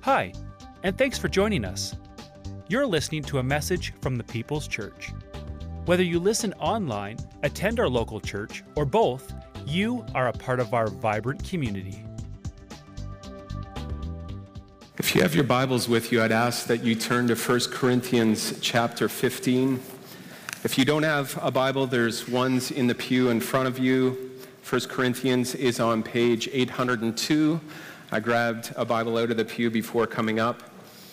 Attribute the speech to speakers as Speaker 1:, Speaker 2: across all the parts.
Speaker 1: Hi, and thanks for joining us. You're listening to a message from the People's Church. Whether you listen online, attend our local church, or both, you are a part of our vibrant community.
Speaker 2: If you have your Bibles with you, I'd ask that you turn to 1 Corinthians chapter 15. If you don't have a Bible, there's ones in the pew in front of you. 1 Corinthians is on page 802. I grabbed a Bible out of the pew before coming up.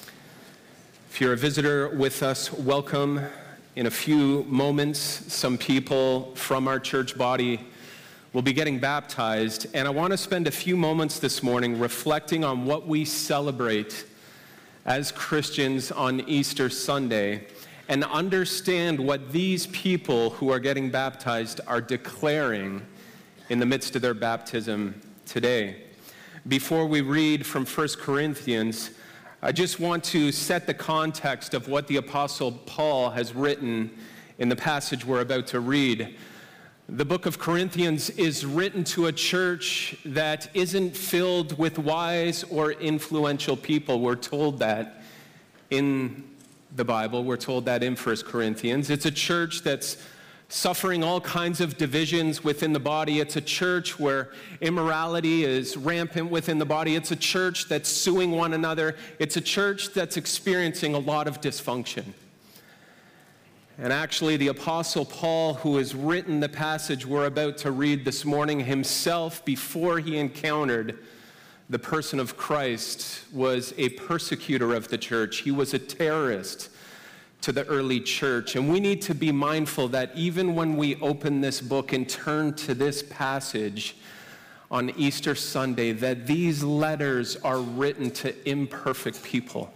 Speaker 2: If you're a visitor with us, welcome. In a few moments, some people from our church body will be getting baptized, and I want to spend a few moments this morning reflecting on what we celebrate as Christians on Easter Sunday and understand what these people who are getting baptized are declaring in the midst of their baptism today. Before we read from 1 Corinthians, I just want to set the context of what the Apostle Paul has written in the passage we're about to read. The book of Corinthians is written to a church that isn't filled with wise or influential people. We're told that in the Bible. We're told that in 1 Corinthians. It's a church that's suffering all kinds of divisions within the body. It's a church where immorality is rampant within the body. It's a church that's suing one another. It's a church that's experiencing a lot of dysfunction. And actually, the Apostle Paul, who has written the passage we're about to read this morning himself, before he encountered the person of Christ, was a persecutor of the church. He was a terrorist to the early church. And we need to be mindful that even when we open this book and turn to this passage on Easter Sunday, that these letters are written to imperfect people.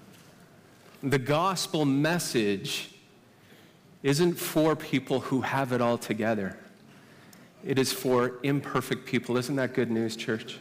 Speaker 2: The gospel message isn't for people who have it all together. It is for imperfect people. Isn't that good news, church?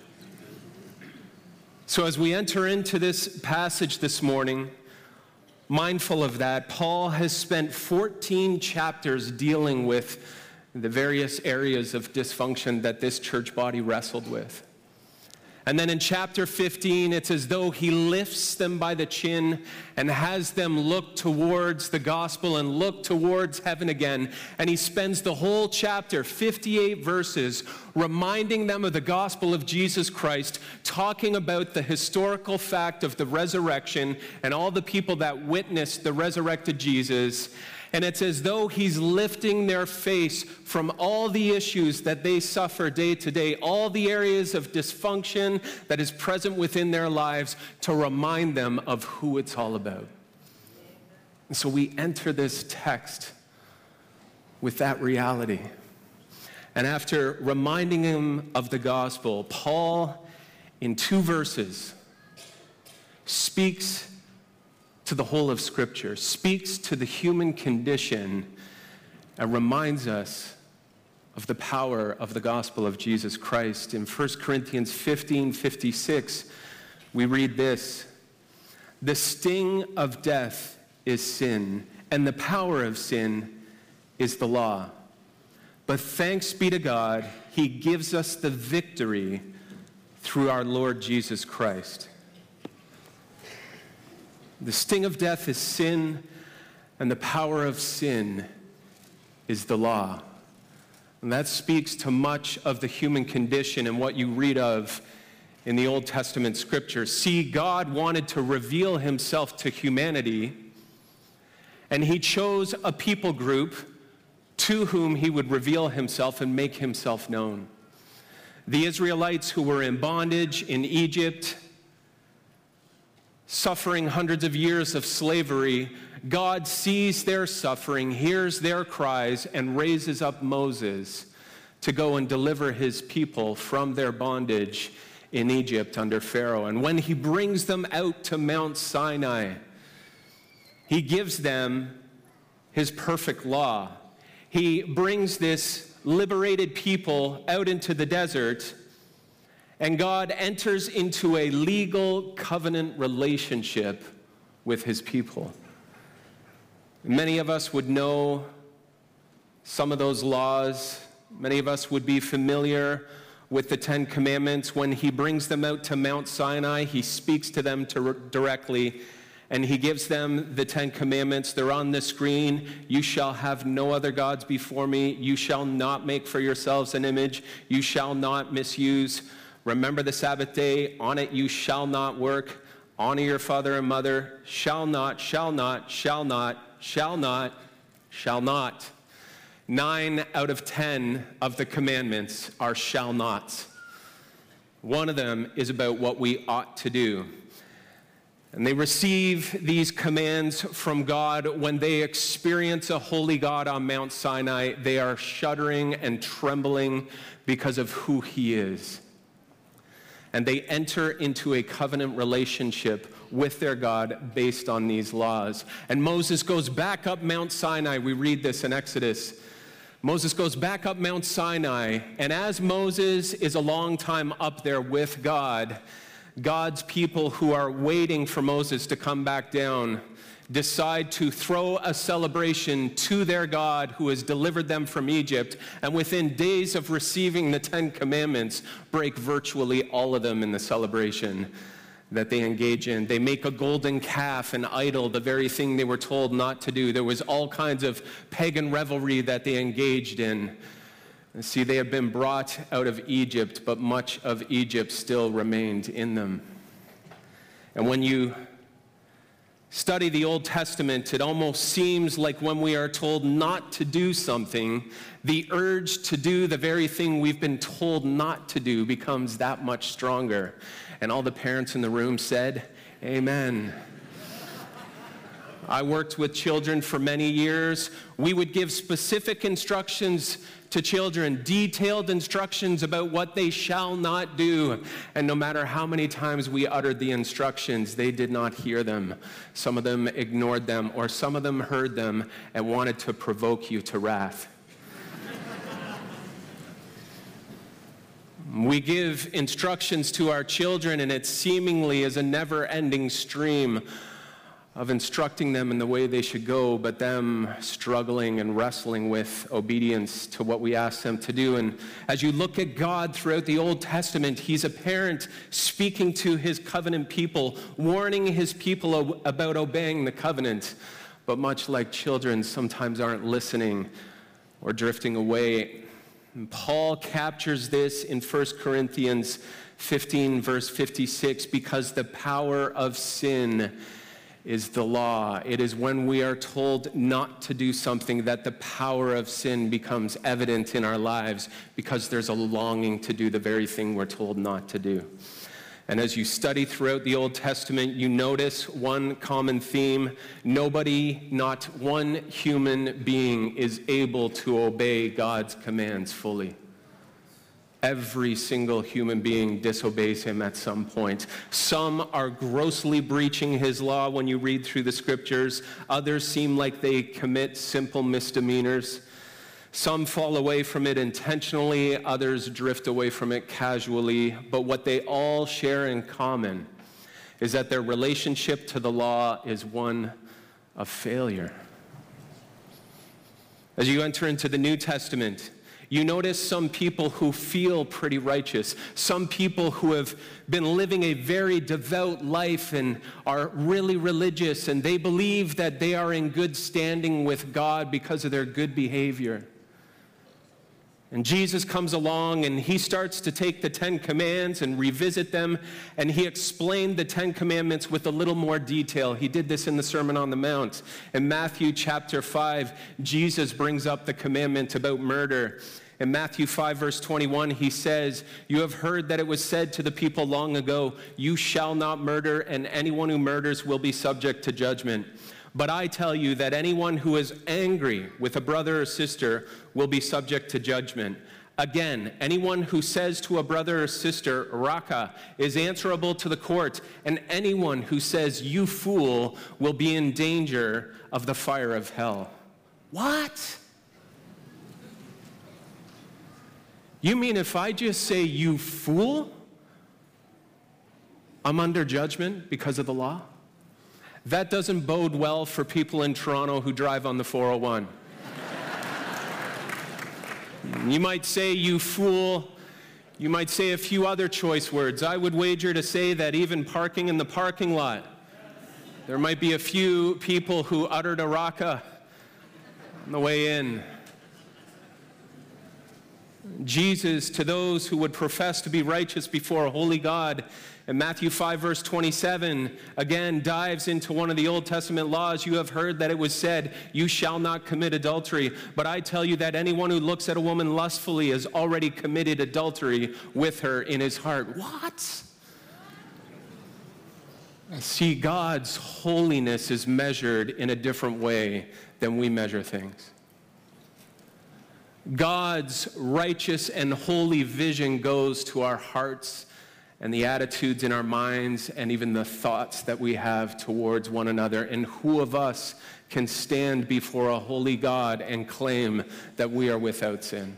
Speaker 2: So as we enter into this passage this morning, mindful of that, Paul has spent 14 chapters dealing with the various areas of dysfunction that this church body wrestled with. And then in chapter 15, it's as though he lifts them by the chin and has them look towards the gospel and look towards heaven again. And he spends the whole chapter, 58 verses, reminding them of the gospel of Jesus Christ, talking about the historical fact of the resurrection and all the people that witnessed the resurrected Jesus. And it's as though he's lifting their face from all the issues that they suffer day to day, all the areas of dysfunction that is present within their lives, to remind them of who it's all about. And so we enter this text with that reality. And after reminding him of the gospel, Paul, in 2 verses, speaks to the whole of Scripture, speaks to the human condition, and reminds us of the power of the gospel of Jesus Christ. In 1 Corinthians 15:56, we read this: "The sting of death is sin, and the power of sin is the law. But thanks be to God, he gives us the victory through our Lord Jesus Christ." The sting of death is sin, and the power of sin is the law. And that speaks to much of the human condition and what you read of in the Old Testament scriptures. See, God wanted to reveal himself to humanity, and he chose a people group to whom he would reveal himself and make himself known. The Israelites who were in bondage in Egypt, suffering hundreds of years of slavery, God sees their suffering, hears their cries, and raises up Moses to go and deliver his people from their bondage in Egypt under Pharaoh. And when he brings them out to Mount Sinai, he gives them his perfect law. He brings this liberated people out into the desert, and God enters into a legal covenant relationship with his people. Many of us would know some of those laws. Many of us would be familiar with the Ten Commandments. When he brings them out to Mount Sinai, he speaks to them directly, and he gives them the Ten Commandments. They're on the screen. You shall have no other gods before me. You shall not make for yourselves an image. You shall not misuse. Remember the Sabbath day. On it you shall not work. Honor your father and mother. Shall not, shall not, shall not, shall not, shall not. 9 out of 10 of the commandments are shall nots. One of them is about what we ought to do. And they receive these commands from God. When they experience a holy God on Mount Sinai, they are shuddering and trembling because of who he is. And they enter into a covenant relationship with their God based on these laws. And Moses goes back up Mount Sinai. We read this in Exodus. Moses goes back up Mount Sinai, and as Moses is a long time up there with God, God's people who are waiting for Moses to come back down decide to throw a celebration to their God who has delivered them from Egypt, and within days of receiving the Ten Commandments, break virtually all of them in the celebration that they engage in. They make a golden calf, an idol, the very thing they were told not to do. There was all kinds of pagan revelry that they engaged in. And see, they had been brought out of Egypt, but much of Egypt still remained in them. And when you study the Old Testament, it almost seems like when we are told not to do something, the urge to do the very thing we've been told not to do becomes that much stronger. And all the parents in the room said, amen. I worked with children for many years. We would give specific instructions to children, detailed instructions about what they shall not do. And no matter how many times we uttered the instructions, they did not hear them. Some of them ignored them, or some of them heard them and wanted to provoke you to wrath. We give instructions to our children, and it seemingly is a never-ending stream of instructing them in the way they should go, but them struggling and wrestling with obedience to what we ask them to do. And as you look at God throughout the Old Testament, he's a parent speaking to his covenant people, warning his people about obeying the covenant. But much like children sometimes aren't listening or drifting away. And Paul captures this in 1 Corinthians 15, verse 56, because the power of sin is the law. It is when we are told not to do something that the power of sin becomes evident in our lives, because there's a longing to do the very thing we're told not to do. And as you study throughout the Old Testament, you notice one common theme. Nobody, not one human being, is able to obey God's commands fully. Every single human being disobeys him at some point. Some are grossly breaching his law when you read through the scriptures. Others seem like they commit simple misdemeanors. Some fall away from it intentionally, others drift away from it casually. But what they all share in common is that their relationship to the law is one of failure. As you enter into the New Testament, you notice some people who feel pretty righteous, some people who have been living a very devout life and are really religious, and they believe that they are in good standing with God because of their good behavior. And Jesus comes along and he starts to take the 10 Commandments and revisit them, and he explained the 10 Commandments with a little more detail. He did this in the Sermon on the Mount. In Matthew chapter 5, Jesus brings up the commandment about murder. In Matthew 5, verse 21, he says, "You have heard that it was said to the people long ago, 'You shall not murder, and anyone who murders will be subject to judgment.' But I tell you that anyone who is angry with a brother or sister will be subject to judgment. Again, anyone who says to a brother or sister, 'Raka,' is answerable to the court, and anyone who says, 'You fool,' will be in danger of the fire of hell." What? You mean if I just say, "You fool," I'm under judgment because of the law? That doesn't bode well for people in Toronto who drive on the 401. You might say, "You fool," You might say a few other choice words. I would wager to say that even parking in the parking lot, there might be a few people who uttered a raka on the way in. Jesus, to those who would profess to be righteous before a holy God, in Matthew 5, verse 27, again dives into one of the Old Testament laws. You have heard that it was said, you shall not commit adultery. But I tell you that anyone who looks at a woman lustfully has already committed adultery with her in his heart. What? See, God's holiness is measured in a different way than we measure things. God's righteous and holy vision goes to our hearts and the attitudes in our minds and even the thoughts that we have towards one another. And who of us can stand before a holy God and claim that we are without sin?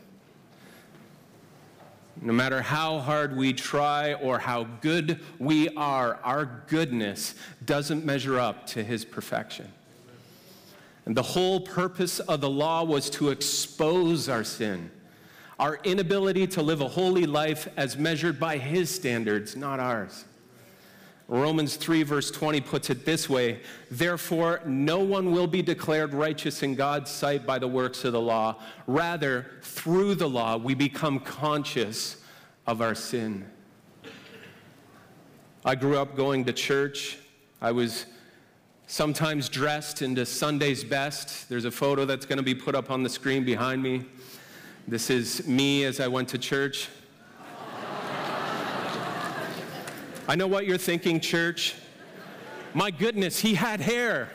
Speaker 2: No matter how hard we try or how good we are, our goodness doesn't measure up to his perfection. And the whole purpose of the law was to expose our sin, our inability to live a holy life as measured by his standards, not ours. Romans 3 verse 20 puts it this way, therefore no one will be declared righteous in God's sight by the works of the law. Rather, through the law, we become conscious of our sin. I grew up going to church. I was sometimes dressed into Sunday's best. There's a photo that's going to be put up on the screen behind me. This is me as I went to church. I know what you're thinking, church. My goodness, he had hair.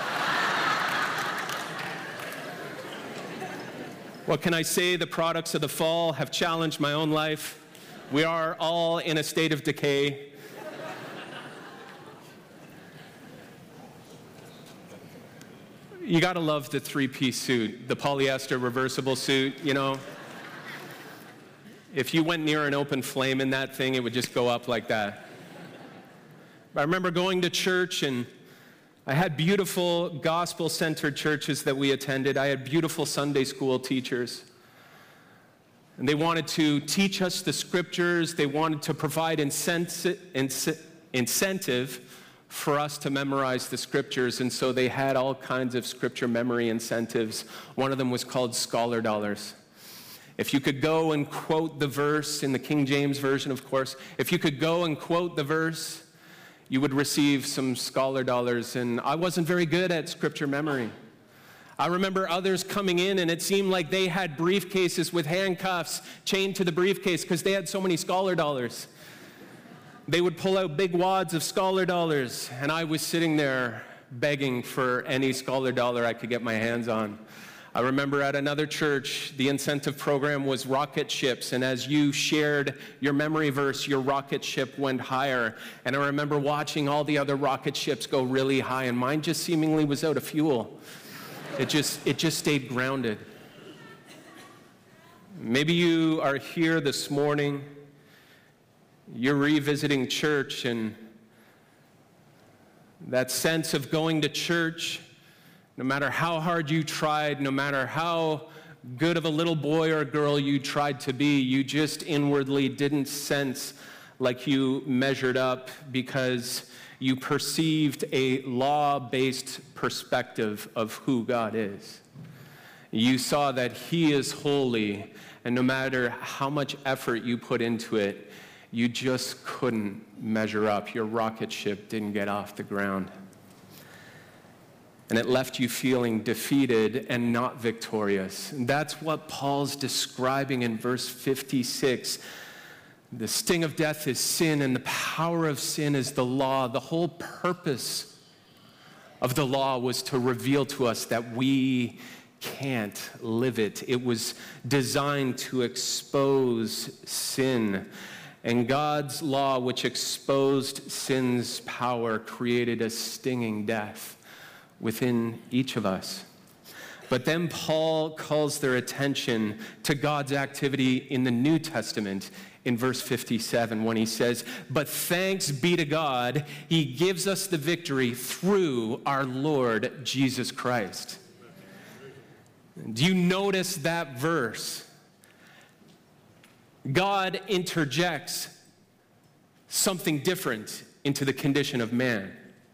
Speaker 2: What can I say? The products of the fall have challenged my own life. We are all in a state of decay. You gotta love the three-piece suit, the polyester reversible suit, you know. If you went near an open flame in that thing, it would just go up like that. I remember going to church, and I had beautiful gospel-centered churches that we attended. I had beautiful Sunday school teachers. And they wanted to teach us the scriptures. They wanted to provide incentive for us to memorize the scriptures, and so they had all kinds of scripture memory incentives. One of them was called Scholar Dollars. If you could go and quote the verse, in the King James Version, of course, if you could go and quote the verse, you would receive some Scholar Dollars, and I wasn't very good at scripture memory. I remember others coming in, and it seemed like they had briefcases with handcuffs chained to the briefcase because they had so many Scholar Dollars. They would pull out big wads of Scholar Dollars, and I was sitting there begging for any Scholar Dollar I could get my hands on. I remember at another church, the incentive program was rocket ships, and as you shared your memory verse, your rocket ship went higher. And I remember watching all the other rocket ships go really high, and mine just seemingly was out of fuel. It just stayed grounded. Maybe you are here this morning. You're revisiting church, and that sense of going to church, no matter how hard you tried, no matter how good of a little boy or girl you tried to be, you just inwardly didn't sense like you measured up because you perceived a law-based perspective of who God is. You saw that he is holy, and no matter how much effort you put into it, you just couldn't measure up. Your rocket ship didn't get off the ground. And it left you feeling defeated and not victorious. And that's what Paul's describing in verse 56. The sting of death is sin, and the power of sin is the law. The whole purpose of the law was to reveal to us that we can't live it. It was designed to expose sin. And God's law, which exposed sin's power, created a stinging death within each of us. But then Paul calls their attention to God's activity in the New Testament in verse 57 when he says, "But thanks be to God, he gives us the victory through our Lord Jesus Christ." Do you notice that verse? God interjects something different into the condition of man.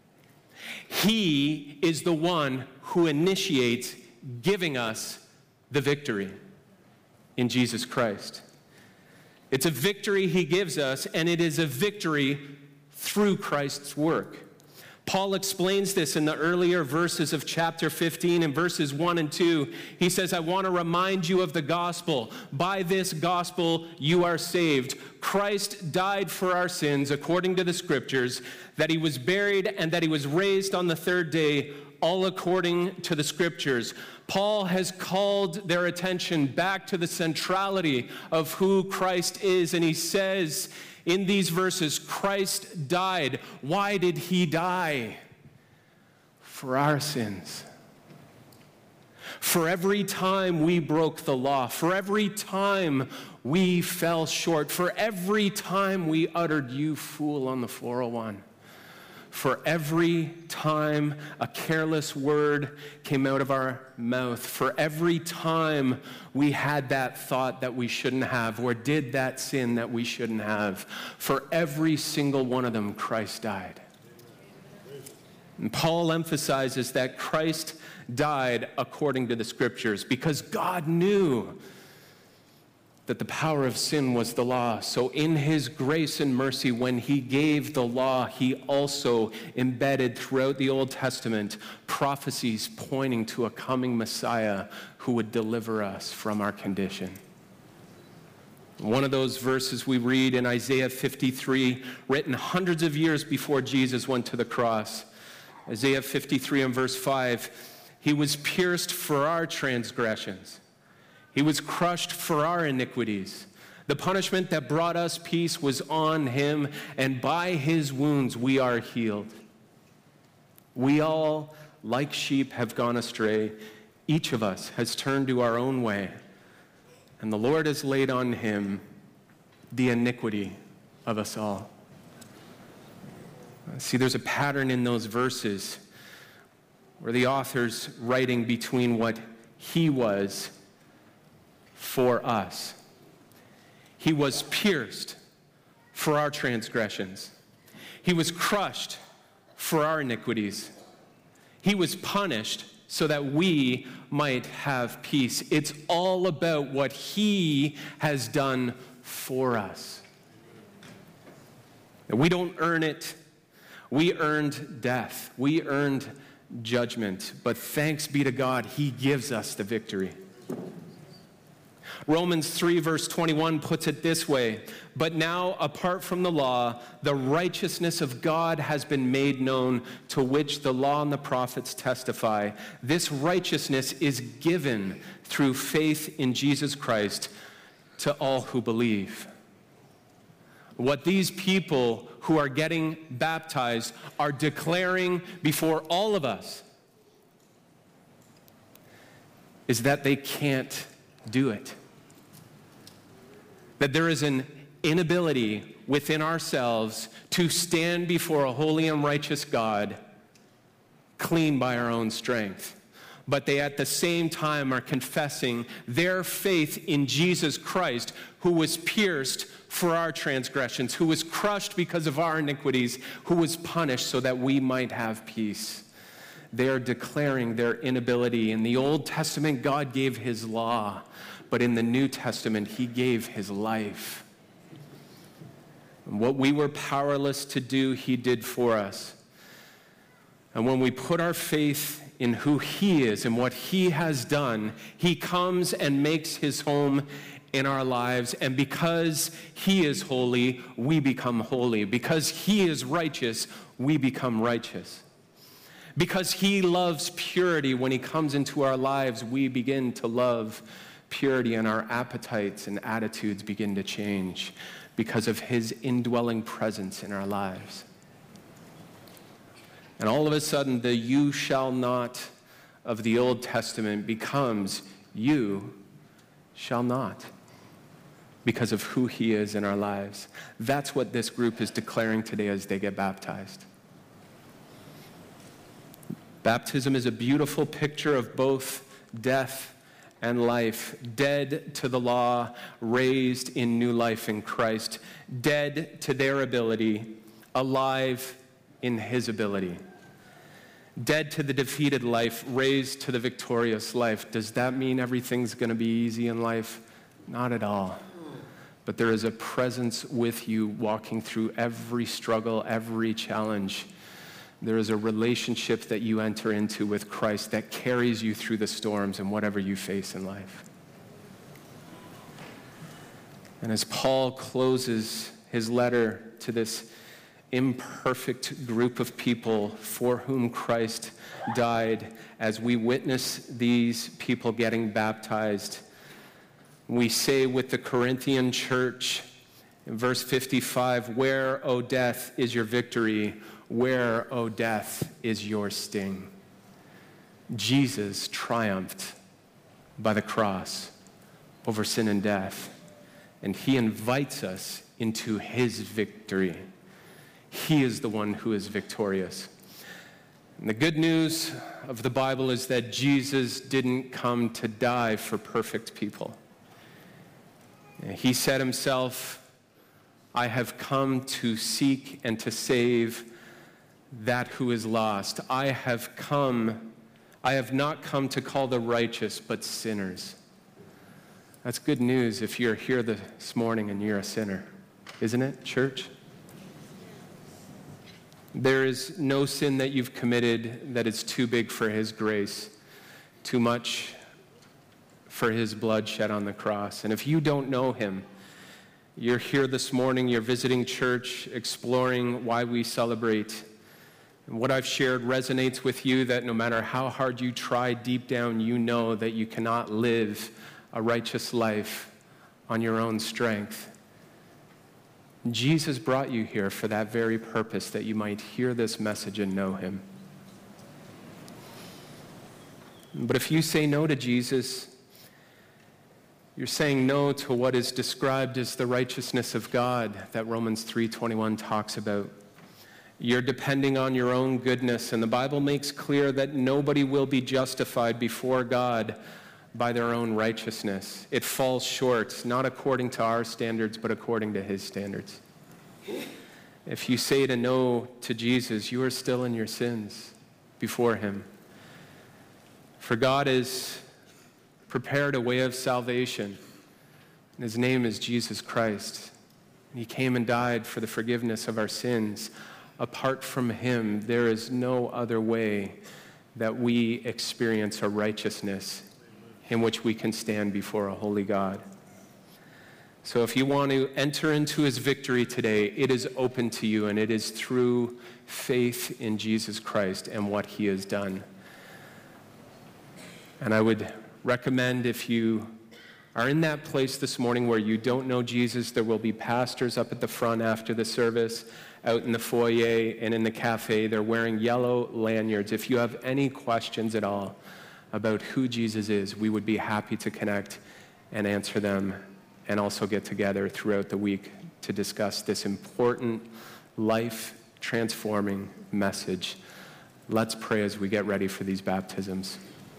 Speaker 2: He is the one who initiates giving us the victory in Jesus Christ. It's a victory he gives us, and it is a victory through Christ's work. Paul explains this in the earlier verses of chapter 15 in verses 1 and 2. He says, I want to remind you of the gospel. By this gospel you are saved. Christ died for our sins according to the scriptures, that he was buried and that he was raised on the third day, all according to the scriptures. Paul has called their attention back to the centrality of who Christ is, and he says in these verses, Christ died. Why did he die? For our sins. For every time we broke the law, for every time we fell short, for every time we uttered "you fool" on the 401, for every time a careless word came out of our mouth, for every time we had that thought that we shouldn't have, or did that sin that we shouldn't have, for every single one of them, Christ died. And Paul emphasizes that Christ died according to the scriptures because God knew that the power of sin was the law. So in his grace and mercy, when he gave the law, he also embedded throughout the Old Testament prophecies pointing to a coming Messiah who would deliver us from our condition. One of those verses we read in Isaiah 53, written hundreds of years before Jesus went to the cross. Isaiah 53 and verse 5, he was pierced for our transgressions. He was crushed for our iniquities. The punishment that brought us peace was on him, and by his wounds we are healed. We all, like sheep, have gone astray. Each of us has turned to our own way, and the Lord has laid on him the iniquity of us all. See, there's a pattern in those verses where the author's writing between what he was for us. He was pierced for our transgressions. He was crushed for our iniquities. He was punished so that we might have peace. It's all about what he has done for us. We don't earn it. We earned death. We earned judgment. But thanks be to God, he gives us the victory. Romans 3 verse 21 puts it this way, but now apart from the law, the righteousness of God has been made known, to which the law and the prophets testify. This righteousness is given through faith in Jesus Christ to all who believe. What these people who are getting baptized are declaring before all of us is that they can't do it. That there is an inability within ourselves to stand before a holy and righteous God clean by our own strength. But they at the same time are confessing their faith in Jesus Christ, who was pierced for our transgressions, who was crushed because of our iniquities, who was punished so that we might have peace. They are declaring their inability. In the Old Testament, God gave his law. But in the New Testament, he gave his life. And what we were powerless to do, he did for us. And when we put our faith in who he is and what he has done, he comes and makes his home in our lives. And because he is holy, we become holy. Because he is righteous, we become righteous. Because he loves purity, when he comes into our lives, we begin to love purity, and our appetites and attitudes begin to change because of his indwelling presence in our lives. And all of a sudden, the "you shall not" of the Old Testament becomes "you shall not," because of who he is in our lives. That's what this group is declaring today as they get baptized. Baptism is a beautiful picture of both death and life, dead to the law, raised in new life in Christ, dead to their ability, alive in his ability. Dead to the defeated life, raised to the victorious life. Does that mean everything's going to be easy in life? Not at all. But there is a presence with you walking through every struggle, every challenge. There is a relationship that you enter into with Christ that carries you through the storms and whatever you face in life. And as Paul closes his letter to this imperfect group of people for whom Christ died, as we witness these people getting baptized, we say with the Corinthian church in verse 55, "Where, O death, is your victory? Where, O death, is your sting?" Jesus triumphed by the cross over sin and death, and he invites us into his victory. He is the one who is victorious. And the good news of the Bible is that Jesus didn't come to die for perfect people. He said himself, "I have come to seek and to save that who is lost. I have not come to call the righteous, but sinners." That's good news if you're here this morning and you're a sinner, isn't it, church? There is no sin that you've committed that is too big for his grace, too much for his blood shed on the cross. And if you don't know him, you're here this morning, you're visiting church, exploring why we celebrate. And what I've shared resonates with you, that no matter how hard you try, deep down you know that you cannot live a righteous life on your own strength. Jesus brought you here for that very purpose, that you might hear this message and know him. But if you say no to Jesus, you're saying no to what is described as the righteousness of God that Romans 3:21 talks about. You're depending on your own goodness, and the Bible makes clear that nobody will be justified before God by their own righteousness. It falls short, not according to our standards, but according to his standards. If you say to no to Jesus, you are still in your sins before him. For God has prepared a way of salvation, and his name is Jesus Christ. And he came and died for the forgiveness of our sins. Apart from him, there is no other way that we experience a righteousness in which we can stand before a holy God. So if you want to enter into his victory today, it is open to you, and it is through faith in Jesus Christ and what he has done. And I would recommend, if you are in that place this morning where you don't know Jesus, there will be pastors up at the front after the service, out in the foyer and in the cafe. They're wearing yellow lanyards. If you have any questions at all about who Jesus is, we would be happy to connect and answer them, and also get together throughout the week to discuss this important, life-transforming message. Let's pray as we get ready for these baptisms.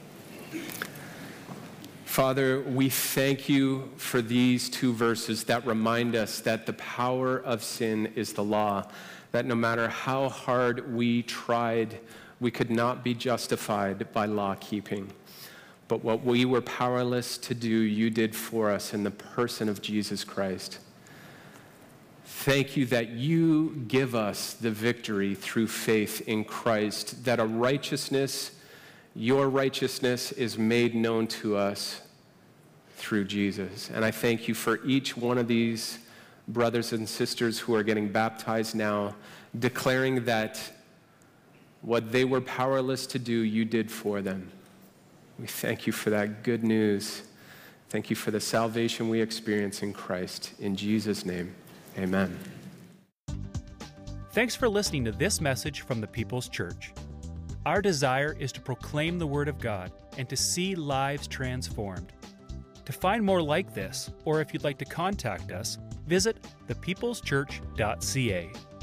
Speaker 2: Father, we thank you for these two verses that remind us that the power of sin is the law, that no matter how hard we tried, we could not be justified by law keeping. But what we were powerless to do, you did for us in the person of Jesus Christ. Thank you that you give us the victory through faith in Christ, that your righteousness is made known to us through Jesus. And I thank you for each one of these brothers and sisters who are getting baptized now, declaring that what they were powerless to do, you did for them. We thank you for that good news. Thank you for the salvation we experience in Christ. In Jesus' name, amen.
Speaker 1: Thanks for listening to this message from the People's Church. Our desire is to proclaim the Word of God and to see lives transformed. To find more like this, or if you'd like to contact us, visit thepeopleschurch.ca.